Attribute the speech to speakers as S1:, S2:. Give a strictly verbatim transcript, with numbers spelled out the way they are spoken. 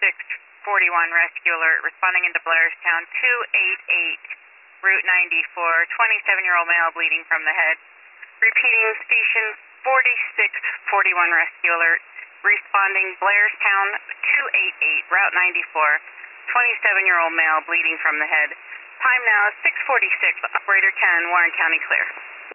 S1: six forty-one rescue alert responding into Blairstown two eighty-eight, Route ninety-four, twenty-seven-year-old male bleeding from the head. Repeating, station forty-six forty-one rescue alert responding Blairstown two eighty-eight, Route ninety-four, twenty-seven-year-old male bleeding from the head. Time now six forty-six, operator ten, Warren County clear.